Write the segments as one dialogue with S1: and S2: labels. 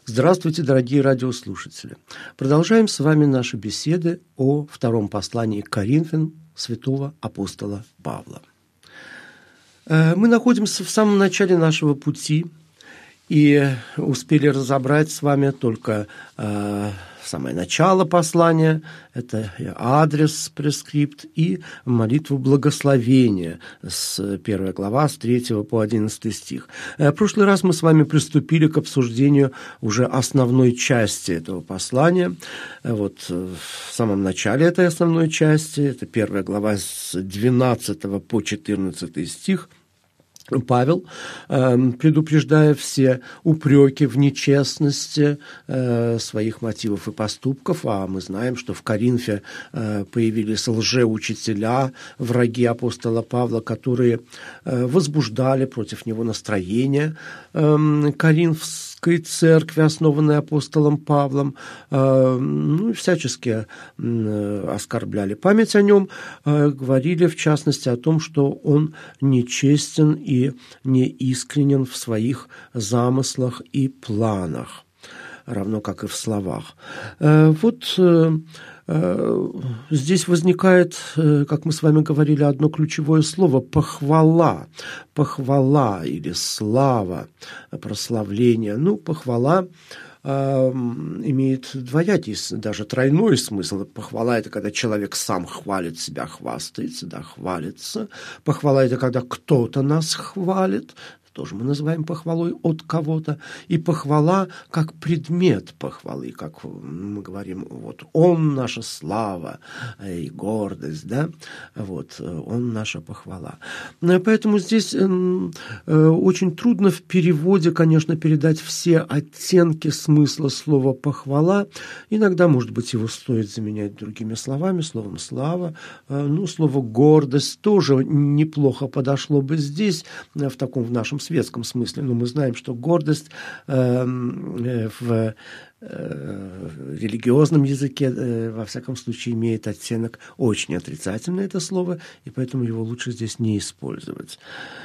S1: Здравствуйте, дорогие радиослушатели! Продолжаем с вами наши беседы о втором послании к Коринфянам святого апостола Павла. Мы находимся в самом начале нашего пути и успели разобрать с вами только самое начало послания, это адрес, прескрипт, и молитву благословения с 1 глава, с 3 по 11 стих. В прошлый раз мы с вами приступили к обсуждению уже основной части этого послания. Вот в самом начале этой основной части, это 1 глава с 12 по 14 стих, Павел, предупреждая все упреки в нечестности своих мотивов и поступков, а мы знаем, что в Коринфе появились лжеучителя, враги апостола Павла, которые возбуждали против него настроение Коринфской церкви, основанной апостолом Павлом, всячески оскорбляли память о нем, говорили в частности о том, что он нечестен и неискренен в своих замыслах и планах, равно как и в словах. Здесь возникает, как мы с вами говорили, одно ключевое слово – похвала. Похвала или слава, прославление. Похвала имеет двоякий, даже тройной смысл. Похвала – это когда человек сам хвалит себя, хвастается, хвалится. Похвала – это когда кто-то нас хвалит, тоже мы называем похвалой от кого-то. И похвала как предмет похвалы, как мы говорим, вот он наша слава и гордость, он наша похвала. Поэтому здесь очень трудно в переводе, конечно, передать все оттенки смысла слова похвала. Иногда, может быть, его стоит заменять другими словами, словом слава. Слово гордость тоже неплохо подошло бы здесь, в нашем светском смысле, но мы знаем, что гордость в религиозном языке, во всяком случае, имеет оттенок очень отрицательный, это слово, и поэтому его лучше здесь не использовать.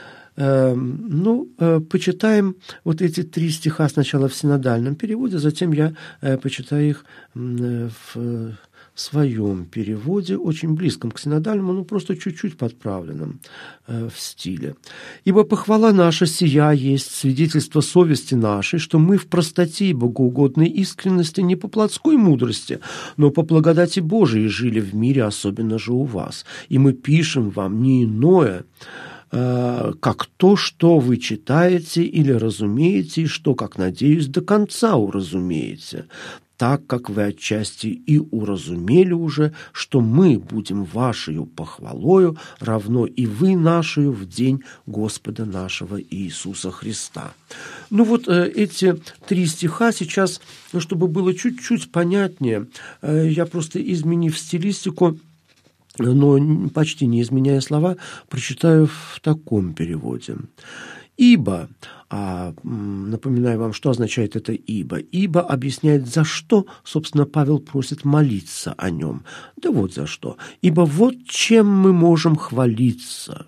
S1: Почитаем вот эти 3 стиха сначала в синодальном переводе, затем я почитаю их в своем переводе, очень близком к синодальному, просто чуть-чуть подправленном в стиле. «Ибо похвала наша сия есть свидетельство совести нашей, что мы в простоте и богоугодной искренности не по плотской мудрости, но по благодати Божией жили в мире, особенно же у вас. И мы пишем вам не иное, как то, что вы читаете или разумеете, и что, как надеюсь, до конца уразумеете, так как вы отчасти и уразумели уже, что мы будем вашею похвалою, равно и вы нашею в день Господа нашего Иисуса Христа». Эти 3 стиха сейчас, чтобы было чуть-чуть понятнее, я просто, изменив стилистику, но почти не изменяя слова, прочитаю в таком переводе. «Ибо», напоминаю вам, что означает это «ибо». «Ибо» объясняет, за что, собственно, Павел просит молиться о нем. Да вот за что. «Ибо вот чем мы можем хвалиться».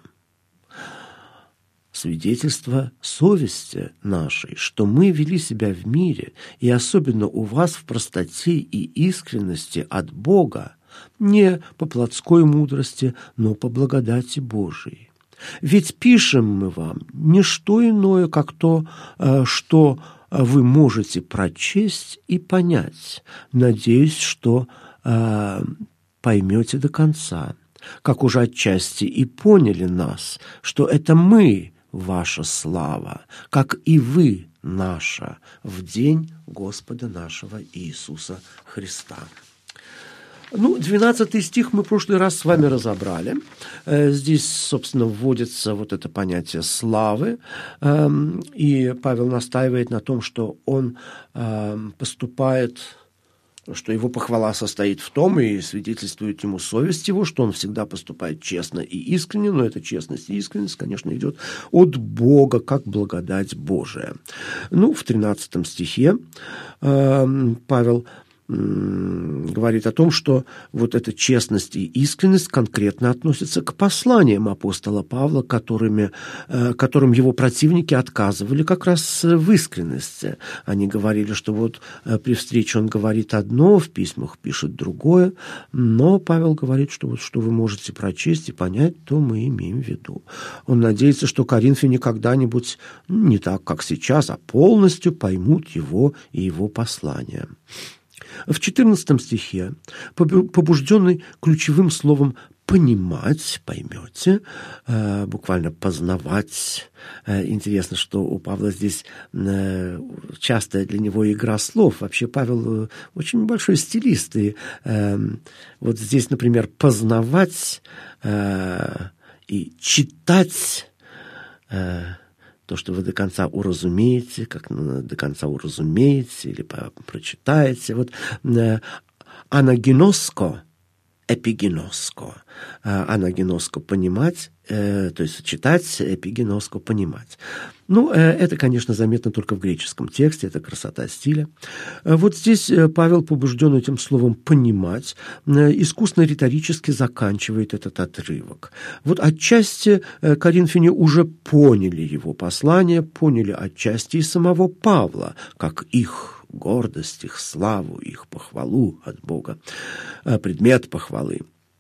S1: Свидетельство совести нашей, что мы вели себя в мире, и особенно у вас в простоте и искренности от Бога, не по плотской мудрости, но по благодати Божией. Ведь пишем мы вам не что иное, как то, что вы можете прочесть и понять. Надеюсь, что поймете до конца, как уже отчасти и поняли нас, что это мы ваша слава, как и вы наша в день Господа нашего Иисуса Христа». 12 стих мы в прошлый раз с вами разобрали. Здесь, собственно, вводится вот это понятие славы, и Павел настаивает на том, что он поступает, что его похвала состоит в том, и свидетельствует ему совесть его, что он всегда поступает честно и искренне, но эта честность и искренность, конечно, идет от Бога, как благодать Божия. В 13 стихе Павел говорит о том, что вот эта честность и искренность конкретно относятся к посланиям апостола Павла, которым его противники отказывали как раз в искренности. Они говорили, что вот при встрече он говорит одно, в письмах пишет другое, но Павел говорит, что вот что вы можете прочесть и понять, то мы имеем в виду. Он надеется, что коринфяне когда-нибудь, не так, как сейчас, а полностью поймут его и его послание. В 14 стихе, побужденный ключевым словом «понимать», поймете, буквально «познавать». Интересно, что у Павла здесь частая для него игра слов. Вообще Павел очень большой стилист. И вот здесь, например, «познавать» и «читать» то, что вы до конца уразумеете, как до конца уразумеете или прочитаете. Вот анагиноско, эпигеноско. Анагиноско – понимать, то есть читать, эпигеноско – понимать. Ну, это, конечно, заметно только в греческом тексте, это красота стиля. Вот здесь Павел, побужден этим словом «понимать», искусно риторически заканчивает этот отрывок. Вот отчасти коринфяне уже поняли его послание, поняли отчасти и самого Павла, как их гордость, их славу, их похвалу от Бога, предмет похвалы.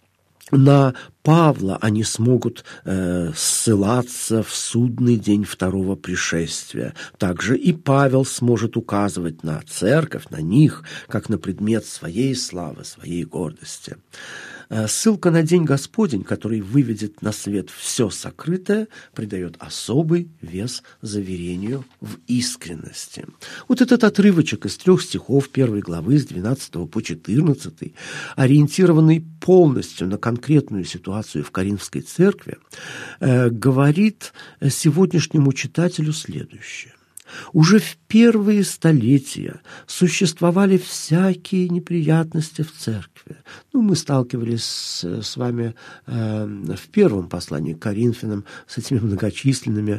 S1: На Павла они смогут ссылаться в судный день второго пришествия. Также и Павел сможет указывать на церковь, на них, как на предмет своей славы, своей гордости. Ссылка на день Господень, который выведет на свет все сокрытое, придает особый вес заверению в искренности. Вот этот отрывочек из 3 стихов 1 главы с 12 по 14, ориентированный полностью на конкретную ситуацию в Коринфской церкви, говорит сегодняшнему читателю следующее. Уже в первые столетия существовали всякие неприятности в церкви. Ну, мы сталкивались с вами в первом послании к Коринфянам с этими многочисленными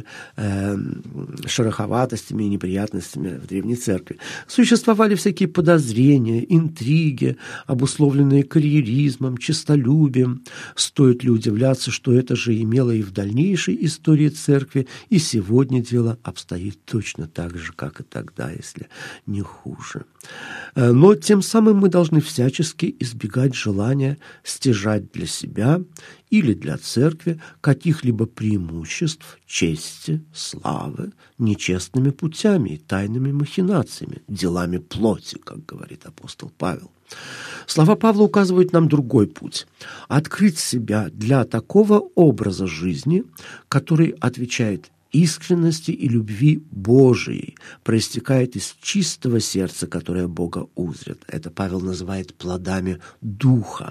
S1: шероховатостями и неприятностями в Древней Церкви. Существовали всякие подозрения, интриги, обусловленные карьеризмом, честолюбием. Стоит ли удивляться, что это же имело и в дальнейшей истории Церкви, и сегодня дело обстоит точно так же, как и тогда, если не хуже. Но тем самым мы должны всячески избегать желания стяжать для себя или для церкви каких-либо преимуществ, чести, славы, нечестными путями и тайными махинациями, делами плоти, как говорит апостол Павел. Слова Павла указывают нам другой путь – открыть себя для такого образа жизни, который отвечает искренности и любви Божией, проистекает из чистого сердца, которое Бога узрит. Это Павел называет плодами Духа.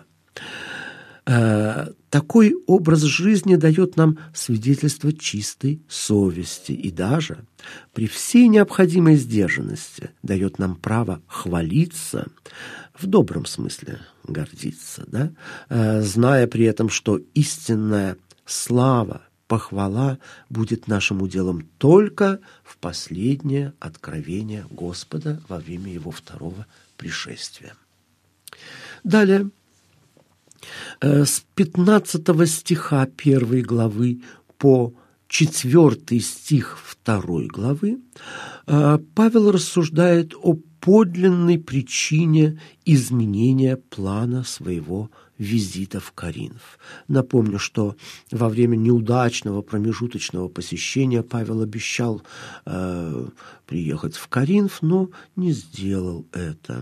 S1: Такой образ жизни дает нам свидетельство чистой совести и даже при всей необходимой сдержанности дает нам право хвалиться, в добром смысле гордиться, да? Зная при этом, что истинная слава, похвала будет нашим уделом только в последнее откровение Господа во время Его второго пришествия. Далее, с 15 стиха 1 главы по 4 стих 2 главы Павел рассуждает о подлинной причине изменения плана своего визита в Коринф. Напомню, что во время неудачного промежуточного посещения Павел обещал приехать в Коринф, но не сделал это.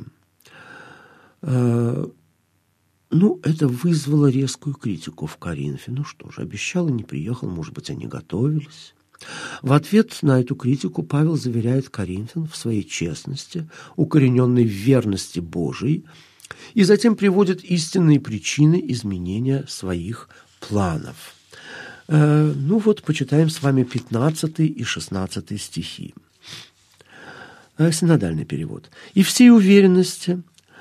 S1: Это вызвало резкую критику в Коринфе. Ну что же, обещал и не приехал, может быть, они готовились. В ответ на эту критику Павел заверяет коринфян в своей честности, укорененной в верности Божией, и затем приводит истинные причины изменения своих планов. Почитаем с вами 15 и 16 стихи. Синодальный перевод. «И всей уверенности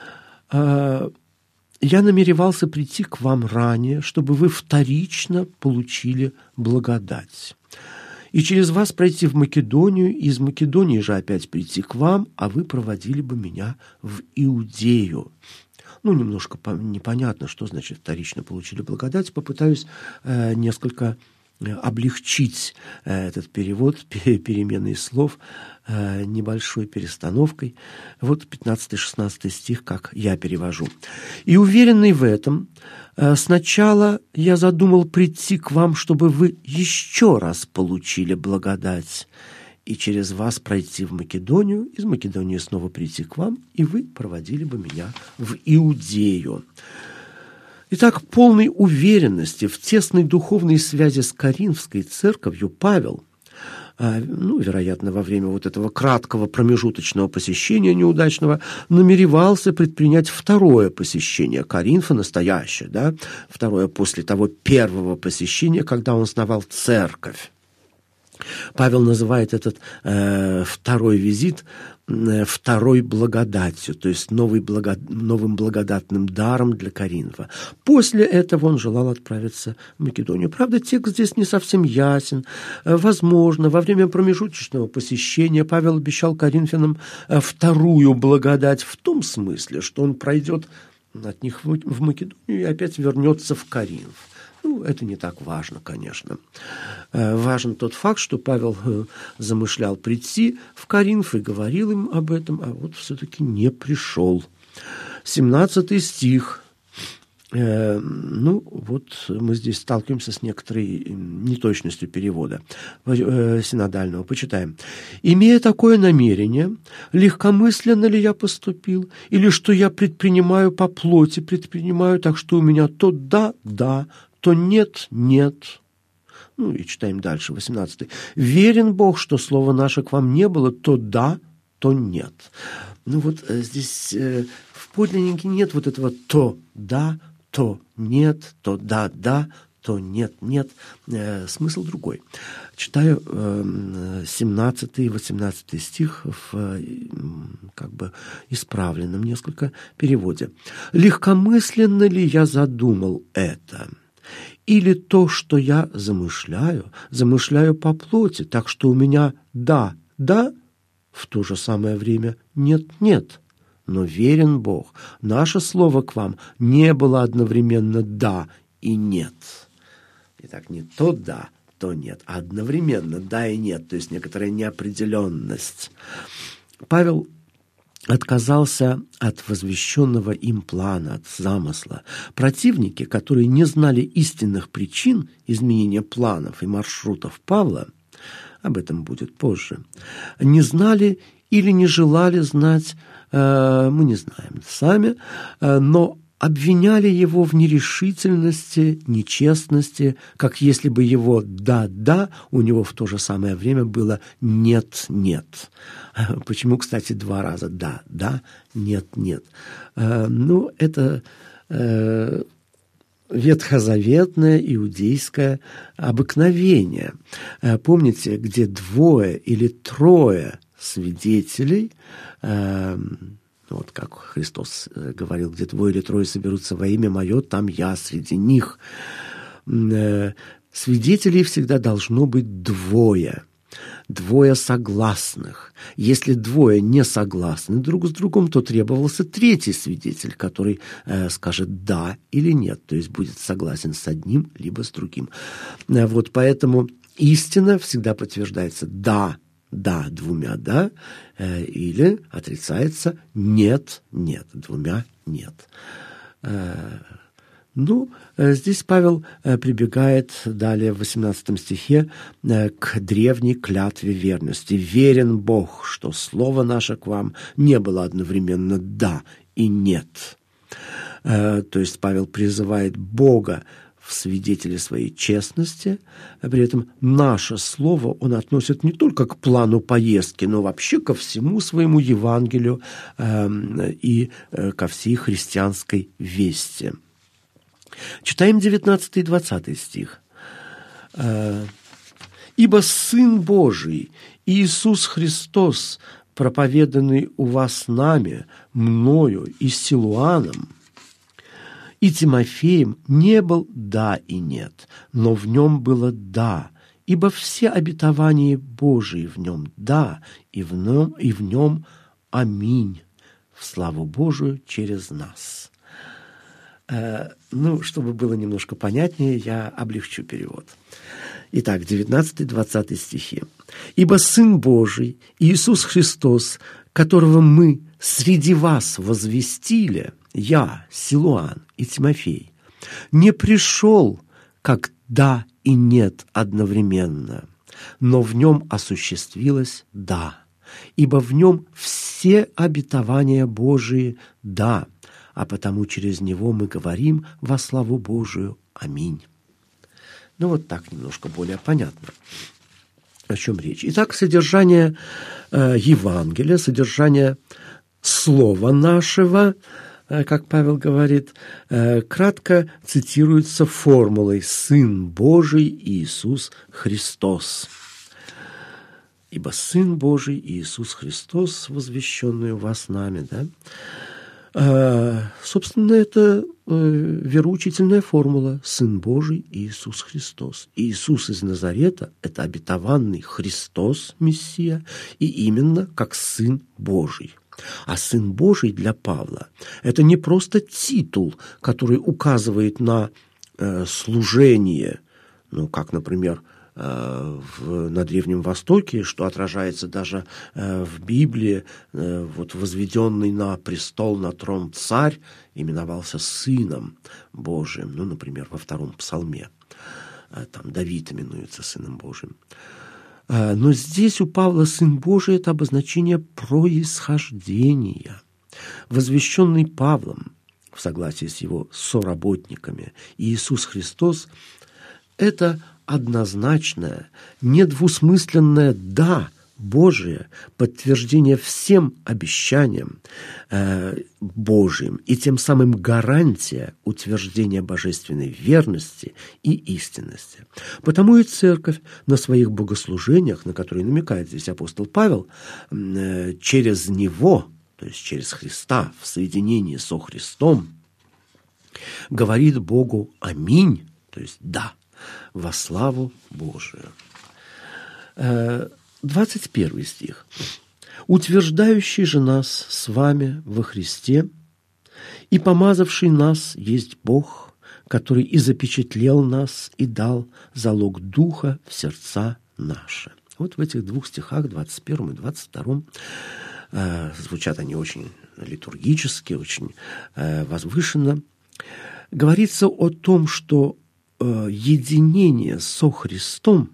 S1: я намеревался прийти к вам ранее, чтобы вы вторично получили благодать. и через вас пройти в Македонию, и из Македонии же опять прийти к вам, а вы проводили бы меня в Иудею». Немножко непонятно, что значит вторично получили благодать. Попытаюсь несколько облегчить этот перевод, перемены слов, небольшой перестановкой. Вот 15-16 стих, как я перевожу. «И уверенный в этом, сначала я задумал прийти к вам, чтобы вы еще раз получили благодать, и через вас пройти в Македонию, из Македонии снова прийти к вам, и вы проводили бы меня в Иудею». Итак, полной уверенности в тесной духовной связи с Коринфской церковью Павел, вероятно, во время вот этого краткого промежуточного посещения неудачного, намеревался предпринять второе посещение Коринфа, настоящее, второе после того первого посещения, когда он сновал церковь. Павел называет этот второй визит второй благодатью, то есть новым благодатным даром для Коринфа. После этого он желал отправиться в Македонию. Правда, текст здесь не совсем ясен. Возможно, во время промежуточного посещения Павел обещал коринфянам вторую благодать в том смысле, что он пройдет от них в Македонию и опять вернется в Коринф. Это не так важно, конечно. Важен тот факт, что Павел замышлял прийти в Коринф и говорил им об этом, а вот все-таки не пришел. 17 стих. Мы здесь сталкиваемся с некоторой неточностью перевода синодального. Почитаем. «Имея такое намерение, легкомысленно ли я поступил, или что я предпринимаю по плоти, так что у меня то да, то нет. И читаем дальше, 18. «Верен Бог, что слово наше к вам не было, то да, то нет». Здесь в подлиннике нет вот этого то да, то нет, то да, то нет. Смысл другой. Читаю 17 и 18 стих в исправленном несколько переводе. «Легкомысленно ли я задумал это? Или то, что я замышляю по плоти, так что у меня да, в то же самое время нет. Но верен Бог, наше слово к вам не было одновременно да и нет». Итак, не то да, то нет, а одновременно да и нет, то есть некоторая неопределенность. Павел отказался от возвещенного им плана, от замысла. Противники, которые не знали истинных причин изменения планов и маршрутов Павла, об этом будет позже, не знали или не желали знать, мы не знаем сами, но обвиняли его в нерешительности, нечестности, как если бы его «да» у него в то же самое время было «нет». Почему, кстати, 2 раза «да», «нет». Это ветхозаветное иудейское обыкновение. Помните, где 2 или 3 свидетелей, как Христос говорил, где 2 или 3 соберутся во имя Мое, там я среди них. Свидетелей всегда должно быть 2 согласных. Если 2 не согласны друг с другом, то требовался 3 свидетель, который скажет «да» или «нет», то есть будет согласен с одним либо с другим. Поэтому истина всегда подтверждается «да», 2 «да», или отрицается «нет», 2 «нет». Здесь Павел прибегает далее в 18 стихе к древней клятве верности. «Верен Бог, что слово наше к вам не было одновременно «да» и «нет». То есть Павел призывает Бога в свидетели своей честности, при этом наше слово он относит не только к плану поездки, но вообще ко всему своему Евангелию и ко всей христианской вести. Читаем 19 и 20 стих. «Ибо Сын Божий, Иисус Христос, проповеданный у вас нами, мною и Силуаном, и Тимофеем, не был «да» и «нет», но в нем было «да» ибо все обетования Божии в нем да, и в нем аминь, в славу Божию через нас». Чтобы было немножко понятнее, я облегчу перевод. Итак, 19-20 стихи. «Ибо Сын Божий, Иисус Христос, которого мы среди вас возвестили, я, Силуан и Тимофей, не пришел, как да и нет одновременно, но в нем осуществилось да, ибо в нем все обетования Божии да, а потому через него мы говорим во славу Божию. Аминь». Вот так немножко более понятно, о чем речь. Итак, содержание Евангелия, содержание слова нашего, как Павел говорит, кратко цитируется формулой «Сын Божий Иисус Христос». «Ибо Сын Божий Иисус Христос, возвещенный у вас нами». Собственно, это вероучительная формула «Сын Божий Иисус Христос». Иисус из Назарета – это обетованный Христос, Мессия, и именно как Сын Божий. А Сын Божий для Павла – это не просто титул, который указывает на служение, как, например, на Древнем Востоке, что отражается даже в Библии, возведенный на престол, на трон царь именовался Сыном Божиим, например, во 2-м псалме, там Давид именуется Сыном Божиим. Но здесь у Павла Сын Божий – это обозначение происхождения. Возвещенный Павлом, в согласии с его соработниками, Иисус Христос – это однозначное, недвусмысленное «да» Божие, подтверждение всем обещаниям Божьим и тем самым гарантия утверждения божественной верности и истинности. Потому и Церковь на своих богослужениях, на которые намекает здесь апостол Павел, через Него, то есть через Христа, в соединении со Христом, говорит Богу «Аминь», то есть «да», во славу Божию. 21 стих. «Утверждающий же нас с вами во Христе и помазавший нас есть Бог, который и запечатлел нас и дал залог Духа в сердца наши». В этих 2 стихах, 21 и 22, звучат они очень литургически, очень возвышенно. Говорится о том, что единение со Христом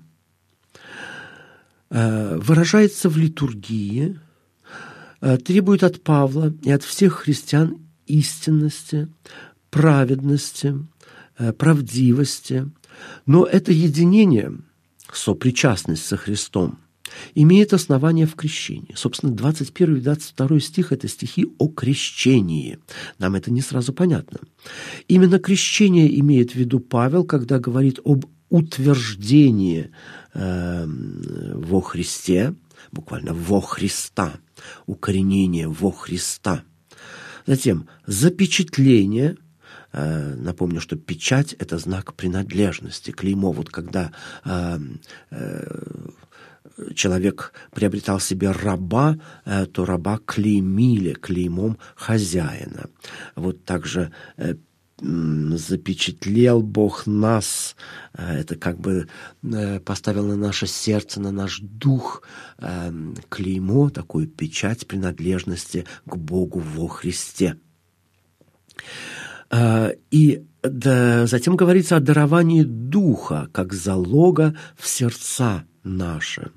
S1: выражается в литургии, требует от Павла и от всех христиан истинности, праведности, правдивости. Но это единение, сопричастность со Христом, имеет основание в крещении. Собственно, 21 и 22 стих – это стихи о крещении. Нам это не сразу понятно. Именно крещение имеет в виду Павел, когда говорит об утверждении во Христе, буквально во Христа, укоренение во Христа. Затем запечатление. Напомню, что печать – это знак принадлежности, клеймо. Когда человек приобретал себе раба, то раба клеймили клеймом хозяина. Также запечатлел Бог нас, это поставил на наше сердце, на наш дух клеймо, такую печать принадлежности к Богу во Христе. И затем говорится о даровании Духа, как залога в сердца наши.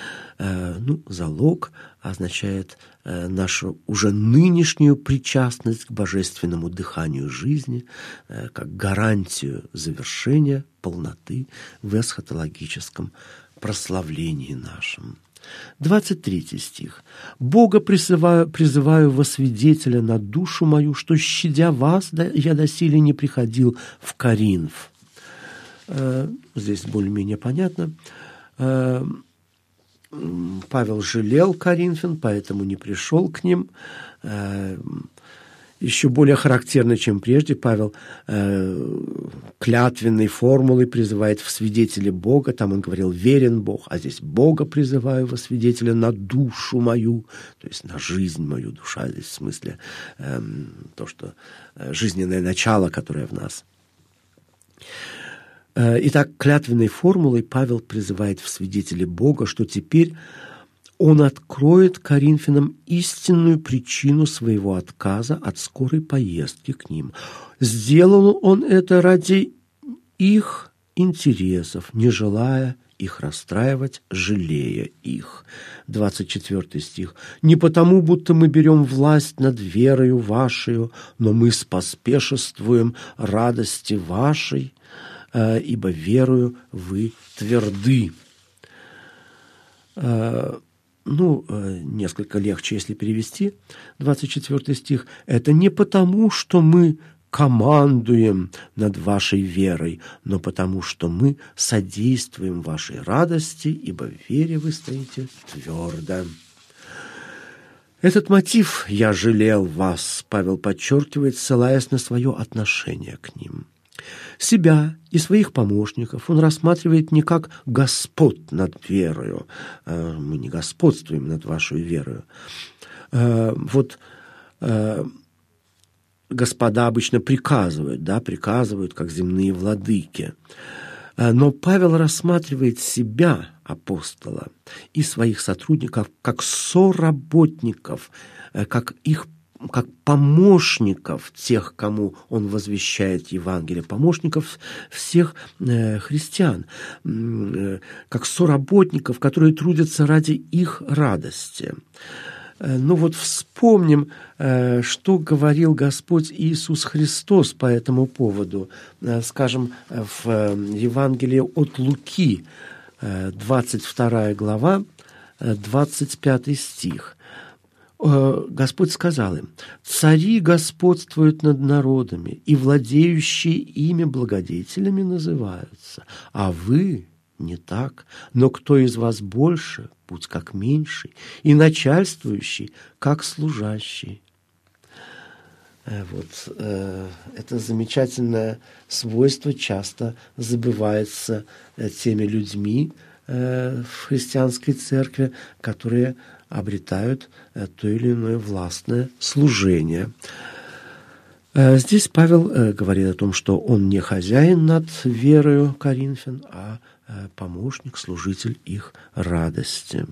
S1: Залог означает нашу уже нынешнюю причастность к божественному дыханию жизни, как гарантию завершения полноты в эсхатологическом прославлении нашем. 23 стих. «Бога призываю во свидетеля на душу мою, что, щадя вас, я доселе не приходил в Коринф». Здесь более-менее понятно. Павел жалел коринфян, поэтому не пришел к ним. Еще более характерно, чем прежде, Павел клятвенной формулой призывает в свидетели Бога. Там он говорил «верен Бог», а здесь «Бога призываю во свидетеля на душу мою», то есть на жизнь мою. Душа здесь в смысле то, что жизненное начало, которое в нас. Итак, клятвенной формулой Павел призывает в свидетели Бога, что теперь он откроет Коринфянам истинную причину своего отказа от скорой поездки к ним. Сделал он это ради их интересов, не желая их расстраивать, жалея их. 24 стих. «Не потому, будто мы берем власть над верою вашею, но мы споспешествуем радости вашей, ибо верою вы тверды». Несколько легче, если перевести 24 стих. «Это не потому, что мы командуем над вашей верой, но потому, что мы содействуем вашей радости, ибо в вере вы стоите твердо». Этот мотив «я жалел вас» Павел подчеркивает, ссылаясь на свое отношение к ним. Себя и своих помощников он рассматривает не как господ над верою. Мы не господствуем над вашей верою. Господа обычно приказывают, как земные владыки. Но Павел рассматривает себя, апостола, и своих сотрудников как соработников, как помощников тех, кому он возвещает Евангелие, помощников всех христиан, как соработников, которые трудятся ради их радости. Вспомним, что говорил Господь Иисус Христос по этому поводу. Скажем, в Евангелии от Луки, 22 глава, 25 стих. Господь сказал им: «Цари господствуют над народами, и владеющие ими благодетелями называются, а вы не так. Но кто из вас больше, будь как меньший, и начальствующий, как служащий». Это замечательное свойство часто забывается теми людьми в христианской церкви, которые обретают то или иное властное служение. Здесь Павел говорит о том, что он не хозяин над верою Коринфян, а помощник, служитель их радости.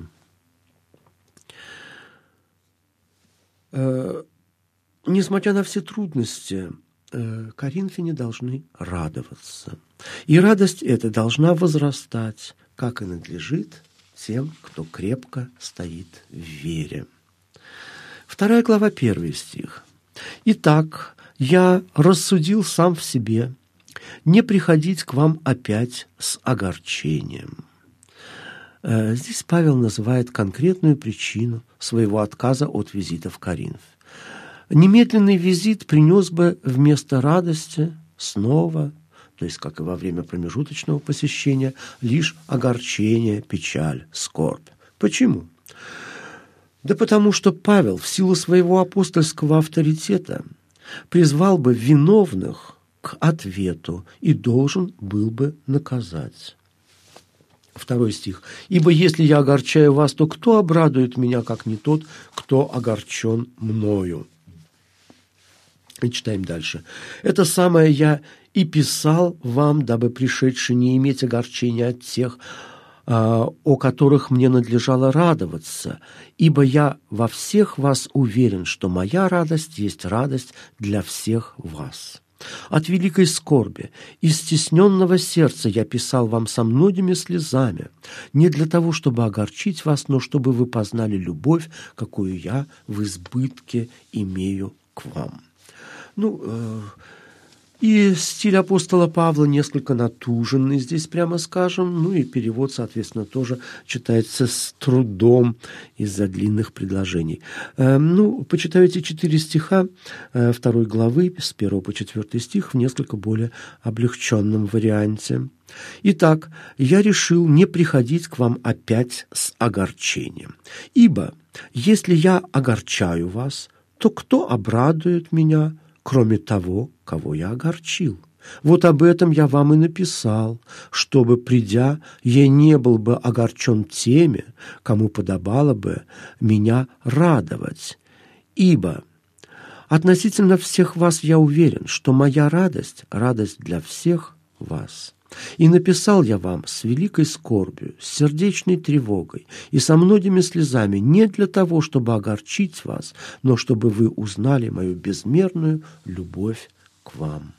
S1: Несмотря на все трудности, коринфяне должны радоваться. И радость эта должна возрастать, как и надлежит тем, кто крепко стоит в вере. 2 глава, 1 стих. «Итак, я рассудил сам в себе не приходить к вам опять с огорчением». Здесь Павел называет конкретную причину своего отказа от визита в Коринф. Немедленный визит принес бы вместо радости снова, то есть, как и во время промежуточного посещения, лишь огорчение, печаль, скорбь. Почему? Да потому что Павел в силу своего апостольского авторитета призвал бы виновных к ответу и должен был бы наказать. 2 стих. «Ибо если я огорчаю вас, то кто обрадует меня, как не тот, кто огорчен мною?» И читаем дальше. «Это самое я и писал вам, дабы пришедший не иметь огорчения от тех, о которых мне надлежало радоваться, ибо я во всех вас уверен, что моя радость есть радость для всех вас. От великой скорби и стесненного сердца я писал вам со многими слезами, не для того, чтобы огорчить вас, но чтобы вы познали любовь, какую я в избытке имею к вам». И стиль апостола Павла несколько натуженный здесь, прямо скажем, и перевод, соответственно, тоже читается с трудом из-за длинных предложений. Почитаю эти 4 стиха 2 главы, с 1 по 4 стих, в несколько более облегченном варианте. «Итак, я решил не приходить к вам опять с огорчением, ибо если я огорчаю вас, то кто обрадует меня, кроме того, кого я огорчил? Вот об этом я вам и написал, чтобы, придя, я не был бы огорчен теми, кому подобало бы меня радовать. Ибо относительно всех вас я уверен, что моя радость – радость для всех вас. И написал я вам с великой скорбью, с сердечной тревогой и со многими слезами не для того, чтобы огорчить вас, но чтобы вы узнали мою безмерную любовь к вам.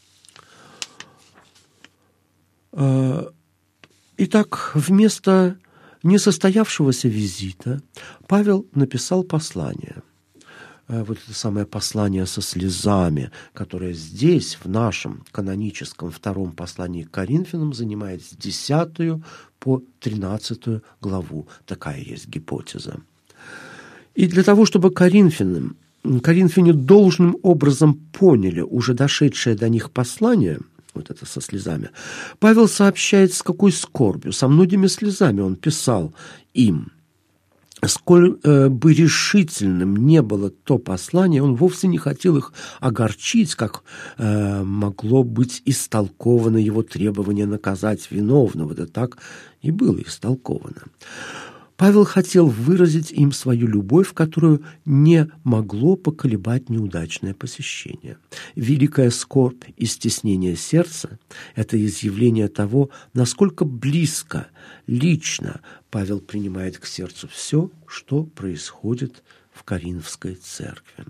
S1: Итак, вместо несостоявшегося визита Павел написал послание. Вот это самое послание со слезами, которое здесь, в нашем каноническом втором послании к Коринфянам, занимает с 10 по 13 главу. Такая есть гипотеза. И для того, чтобы коринфяне должным образом поняли уже дошедшее до них послание, вот это со слезами, Павел сообщает, с какой скорбью, со многими слезами он писал им. Сколь бы решительным не было то послание, он вовсе не хотел их огорчить, как могло быть истолковано его требование наказать виновного. Да так и было истолковано. Павел хотел выразить им свою любовь, которую не могло поколебать неудачное посещение. Великая скорбь и стеснение сердца – это изъявление того, насколько близко, лично Павел принимает к сердцу все, что происходит в Коринфской церкви.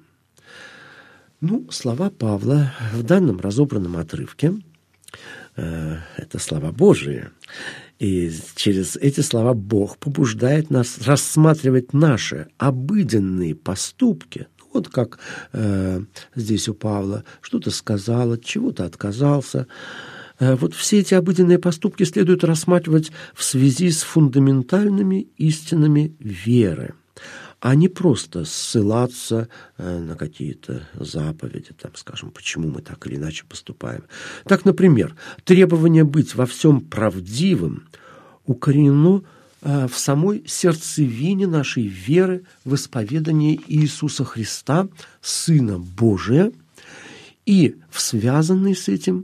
S1: Слова Павла в данном разобранном отрывке – это слова Божии. И через эти слова Бог побуждает нас рассматривать наши обыденные поступки. Вот как здесь у Павла что-то сказал, от чего-то отказался. Вот все эти обыденные поступки следует рассматривать в связи с фундаментальными истинами веры, а не просто ссылаться на какие-то заповеди, скажем, почему мы так или иначе поступаем. Так, например, требование быть во всем правдивым укоренено в самой сердцевине нашей веры в исповедание Иисуса Христа, Сына Божия, и в связанной с этим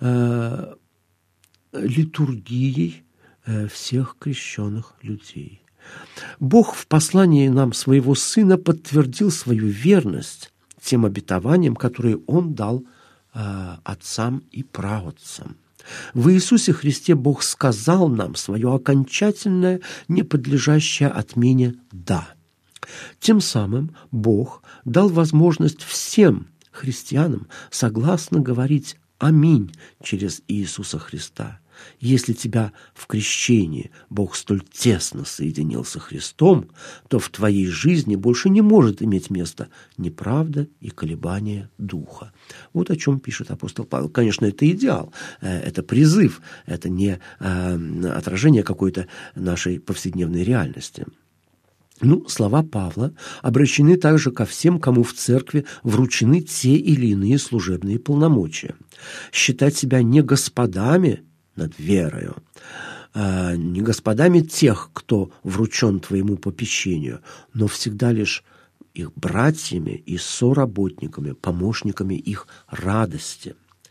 S1: литургией всех крещенных людей. Бог в послании нам своего Сына подтвердил свою верность тем обетованиям, которые Он дал отцам и праотцам. В Иисусе Христе Бог сказал нам свое окончательное, неподлежащее отмене «да». Тем самым Бог дал возможность всем христианам согласно говорить «Аминь» через Иисуса Христа. Если тебя в крещении Бог столь тесно соединил со Христом, то в твоей жизни больше не может иметь места неправда и колебания духа. Вот о чем пишет апостол Павел. Конечно, это идеал, это призыв, это не отражение какой-то нашей повседневной реальности. Слова Павла обращены также ко всем, кому в церкви вручены те или иные служебные полномочия. Считать себя не господами над верою, не господами тех, кто вручен твоему попечению, но всегда лишь их братьями и соработниками, помощниками их радости.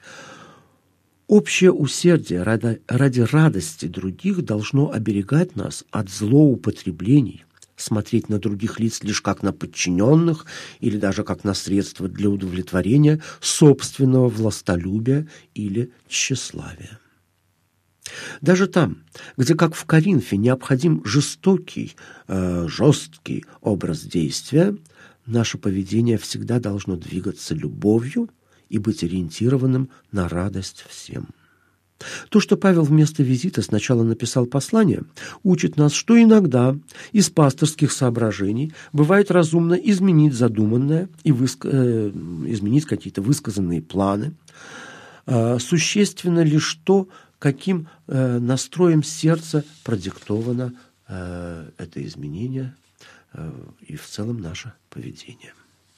S1: Общее усердие ради радости других должно оберегать нас от злоупотреблений, смотреть на других лиц лишь как на подчиненных или даже как на средство для удовлетворения собственного властолюбия или тщеславия. Даже там, где, как в Коринфе, необходим жестокий, жесткий образ действия, наше поведение всегда должно двигаться любовью и быть ориентированным на радость всем. То, что Павел вместо визита сначала написал послание, учит нас, что иногда из пасторских соображений бывает разумно изменить задуманное и изменить какие-то высказанные планы. Существенно лишь то, каким настроем сердца продиктовано это изменение и в целом наше поведение.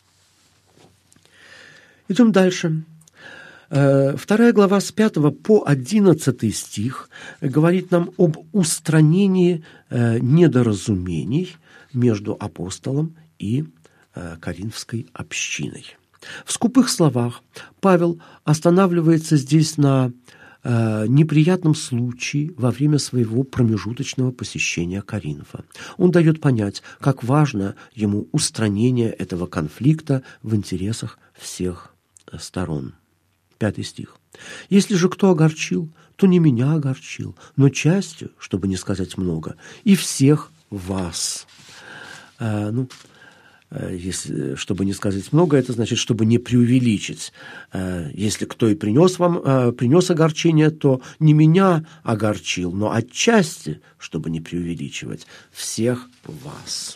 S1: Идем дальше. 2 глава с 5 по 11 стих говорит нам об устранении недоразумений между апостолом и коринфской общиной. В скупых словах Павел останавливается здесь на неприятном случае во время своего промежуточного посещения Коринфа. Он дает понять, как важно ему устранение этого конфликта в интересах всех сторон. 5 стих. «Если же кто огорчил, то не меня огорчил, но частью, чтобы не сказать много, и всех вас». Если, чтобы не сказать много, это значит, чтобы не преувеличить. Если кто и принес огорчение, то не меня огорчил, но отчасти, чтобы не преувеличивать, всех вас.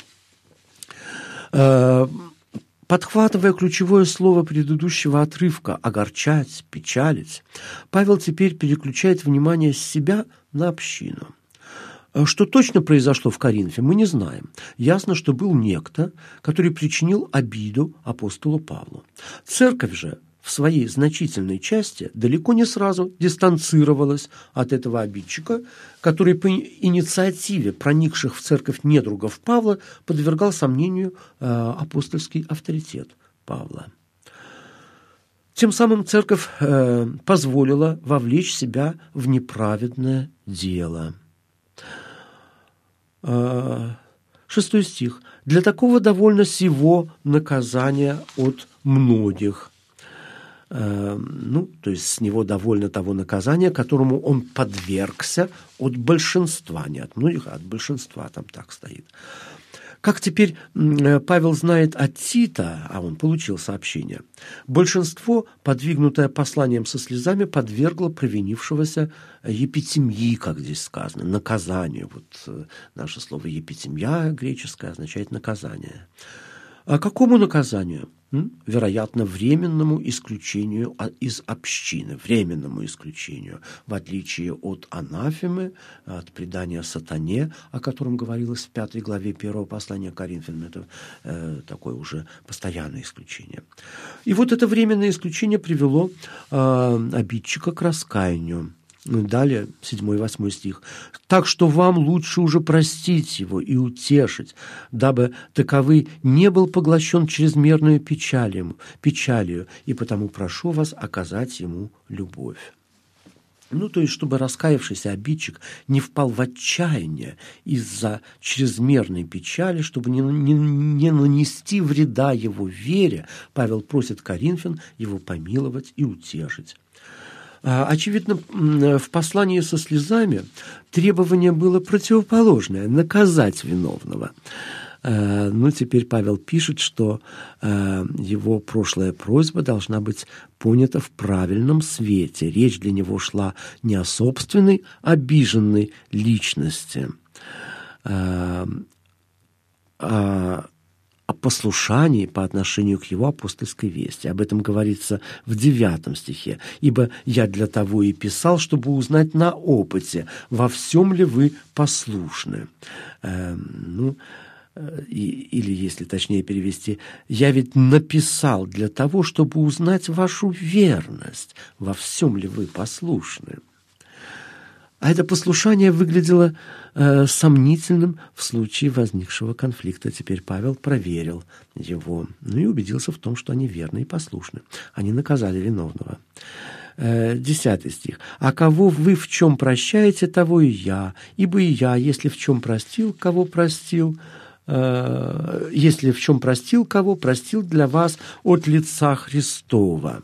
S1: Подхватывая ключевое слово предыдущего отрывка «огорчать», «печалить», Павел теперь переключает внимание с себя на общину. Что точно произошло в Коринфе, мы не знаем. Ясно, что был некто, который причинил обиду апостолу Павлу. Церковь же в своей значительной части далеко не сразу дистанцировалась от этого обидчика, который по инициативе проникших в церковь недругов Павла подвергал сомнению апостольский авторитет Павла. Тем самым церковь позволила вовлечь себя в неправедное дело. 6 стих. «Для такого довольно сего наказания от многих». То есть с него довольно того наказания, которому он подвергся от большинства, не от многих, а от большинства, там так стоит. Как теперь Павел знает от Тита, а он получил сообщение, большинство, подвигнутое посланием со слезами, подвергло провинившегося епитемьи, как здесь сказано, наказанию. Вот наше слово епитемья греческое означает наказание. А какому наказанию? Вероятно, временному исключению из общины, временному исключению, в отличие от анафемы, от предания сатане, о котором говорилось в 5 главе 1 послания Коринфянам. Это такое уже постоянное исключение. И вот это временное исключение привело обидчика к раскаянию. Далее, 7 и 8 стих. «Так что вам лучше уже простить его и утешить, дабы таковый не был поглощен чрезмерную печалью, и потому прошу вас оказать ему любовь». То есть, чтобы раскаявшийся обидчик не впал в отчаяние из-за чрезмерной печали, чтобы не нанести вреда его вере, Павел просит коринфян его помиловать и утешить. Очевидно, в послании со слезами требование было противоположное – наказать виновного. Теперь Павел пишет, что его прошлая просьба должна быть понята в правильном свете. Речь для него шла не о собственной обиженной личности, а о послушании по отношению к его апостольской вести. Об этом говорится в 9 стихе. «Ибо я для того и писал, чтобы узнать на опыте, во всем ли вы послушны». Или, если точнее перевести, «Я ведь написал для того, чтобы узнать вашу верность, во всем ли вы послушны». А это послушание выглядело сомнительным в случае возникшего конфликта. Теперь Павел проверил его, и убедился в том, что они верны и послушны. Они наказали виновного. 10 стих. «А кого вы в чем прощаете, того и я. Ибо и я, если в чем простил, кого простил для вас от лица Христова».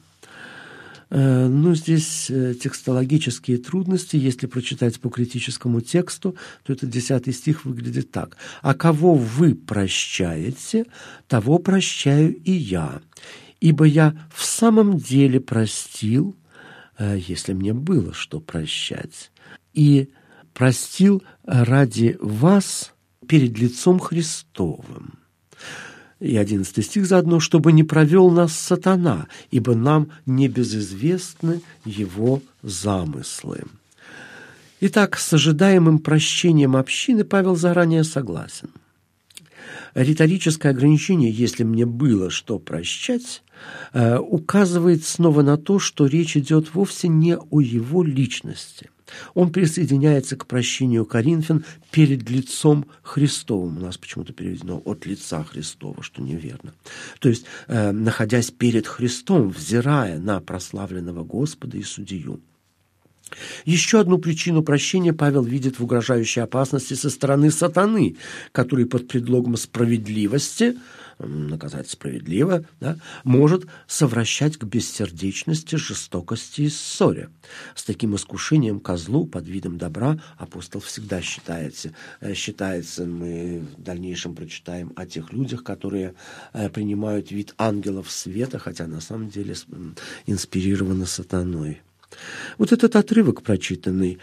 S1: Здесь текстологические трудности. Если прочитать по критическому тексту, то этот 10 стих выглядит так. «А кого вы прощаете, того прощаю и я. Ибо я в самом деле простил, если мне было что прощать, и простил ради вас перед лицом Христовым». И 11 стих заодно, «чтобы не провел нас сатана, ибо нам небезызвестны его замыслы». Итак, с ожидаемым прощением общины Павел заранее согласен. Риторическое ограничение «если мне было что прощать» указывает снова на то, что речь идет вовсе не о его личности. Он присоединяется к прощению Коринфян перед лицом Христовым. У нас почему-то переведено «от лица Христова», что неверно. То есть, находясь перед Христом, взирая на прославленного Господа и Судью. Еще одну причину прощения Павел видит в угрожающей опасности со стороны сатаны, который под предлогом справедливости, наказать справедливо, да, может совращать к бессердечности, жестокости и ссоре. С таким искушением козлу под видом добра апостол всегда считается. Мы в дальнейшем прочитаем о тех людях, которые принимают вид ангелов света, хотя на самом деле инспирированы сатаной. Вот этот отрывок, прочитанный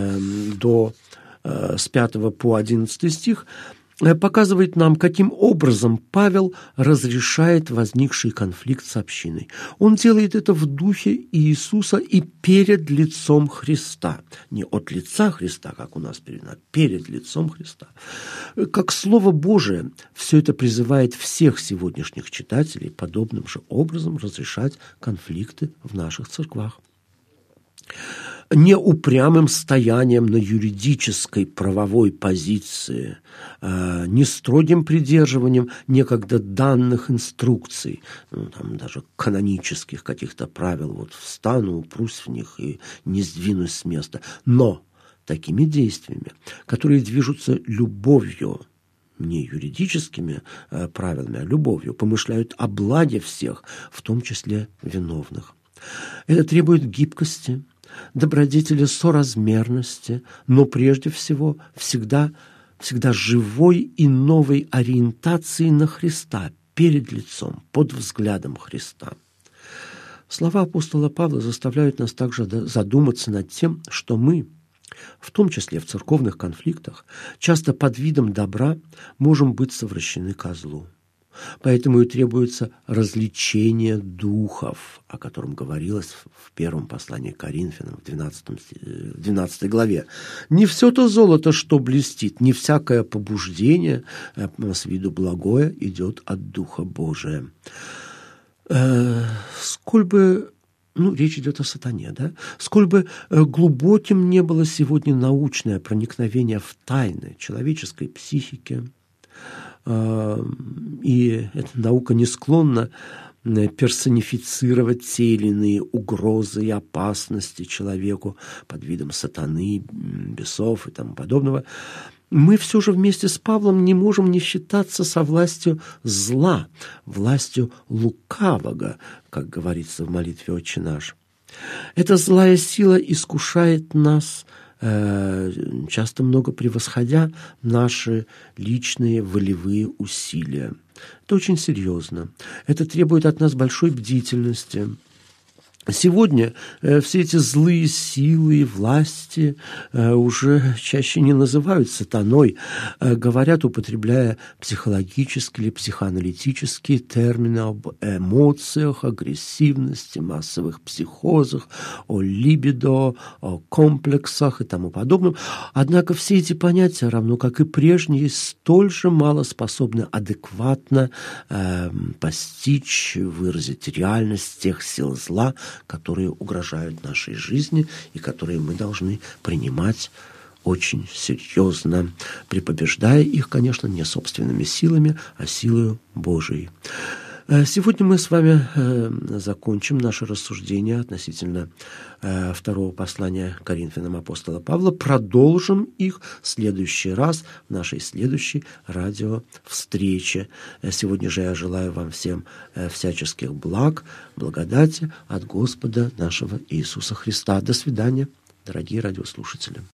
S1: с 5 по 11 стих, показывает нам, каким образом Павел разрешает возникший конфликт с общиной. Он делает это в духе Иисуса и перед лицом Христа. Не от лица Христа, как у нас переведено, а перед лицом Христа. Как Слово Божие, все это призывает всех сегодняшних читателей подобным же образом разрешать конфликты в наших церквах. Не упрямым стоянием на юридической правовой позиции, не строгим придерживанием некогда данных инструкций, там даже канонических каких-то правил, вот встану, упрусь в них и не сдвинусь с места, но такими действиями, которые движутся любовью, не юридическими правилами, а любовью, помышляют о благе всех, в том числе виновных. Это требует гибкости, добродетели соразмерности, но прежде всего всегда живой и новой ориентации на Христа, перед лицом, под взглядом Христа. Слова апостола Павла заставляют нас также задуматься над тем, что мы, в том числе в церковных конфликтах, часто под видом добра можем быть совращены ко злу. Поэтому и требуется развлечение духов, о котором говорилось в первом послании к Коринфянам, в 12 главе. «Не все то золото, что блестит, не всякое побуждение с виду благое идет от Духа Божия». Сколь бы, речь идет о сатане, да? Сколь бы глубоким не было сегодня научное проникновение в тайны человеческой психики, и эта наука не склонна персонифицировать те или иные угрозы и опасности человеку под видом сатаны, бесов и тому подобного, мы все же вместе с Павлом не можем не считаться со властью зла, властью лукавого, как говорится в молитве «Отче наш». Эта злая сила искушает нас, часто много превосходя наши личные волевые усилия. Это очень серьезно. Это требует от нас большой бдительности. Сегодня все эти злые силы и власти уже чаще не называют сатаной, говорят, употребляя психологические или психоаналитические термины об эмоциях, агрессивности, массовых психозах, о либидо, о комплексах и тому подобном. Однако все эти понятия, равно как и прежние, столь же мало способны адекватно постичь, выразить реальность тех сил зла, которые угрожают нашей жизни и которые мы должны принимать очень серьезно, препобеждая их, конечно, не собственными силами, а силою Божией. Сегодня мы с вами закончим наше рассуждение относительно второго послания Коринфянам апостола Павла. Продолжим их в следующий раз в нашей следующей радиовстрече. Сегодня же я желаю вам всем всяческих благ, благодати от Господа нашего Иисуса Христа. До свидания, дорогие радиослушатели.